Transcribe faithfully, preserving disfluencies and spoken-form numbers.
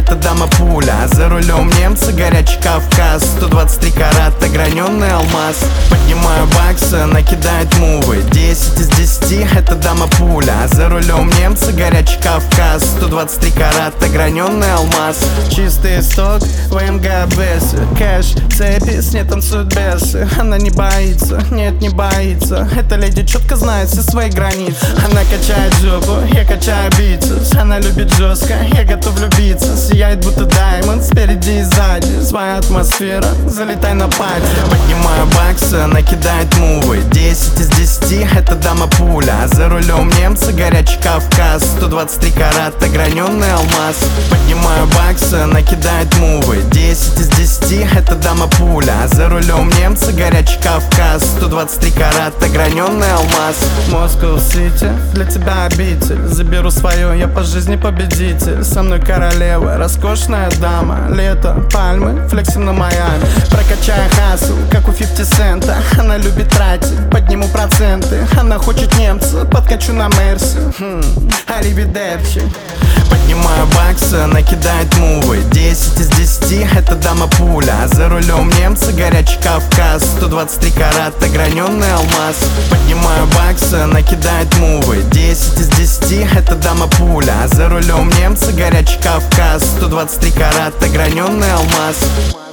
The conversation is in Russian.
это дама пуля. А за рулем немцы, горячий Кавказ. Сто двадцать три карата, граненый алмаз. Поднимаю баксы, накидает мувы. Десять из десяти, это дама пуля. А за рулем немцы, горячий Кавказ. Сто двадцать три карата, граненый алмаз. Чистый исток, ВМГ Бесы. Кэш, цепи, с ней танцуют бесы. Она не боится, нет, не боится. Эта леди четко знает все свои границы. Она качает жопу, я качаю бицепс. Она любит жестко, я готов влюбиться. Сияет будто даймонд спереди и сзади. Своя атмосфера, залетай на пати. Поднимаю баксы, накидает мувы. Десять из десяти, это дама пуля. А за рулем немцы, горячий Кавказ. Сто двадцать три карата, граненый алмаз. Поднимаю баксы, накидает мувы. Десять из десяти, это дама пуля. А за рулем немцы, горячий Кавказ. Сто двадцать три карата, граненый алмаз. Москва Сити, для тебя обитель. Заберу свое, я по жизни победитель. Со мной королева, роскошная дама. Лето, пальмы, флексим на Майами. Прокачаю хасл, как у фифти сента. Она любит тратить, подниму проценты. Она хочет немца, подкачу на Мерси. хм, Аривидерчи. Поднимаю баксы, накидает мувы. Десять из десяти, это дама пуля. А за рулем немцы, горячий Кавказ. Сто двадцать три карата, граненый алмаз. Поднимаю баксы, накидает мувы. Десять из десяти, это дама пуля. А за рулем немцы, горячий Кавказ. Сто двадцать три карата, граненый алмаз.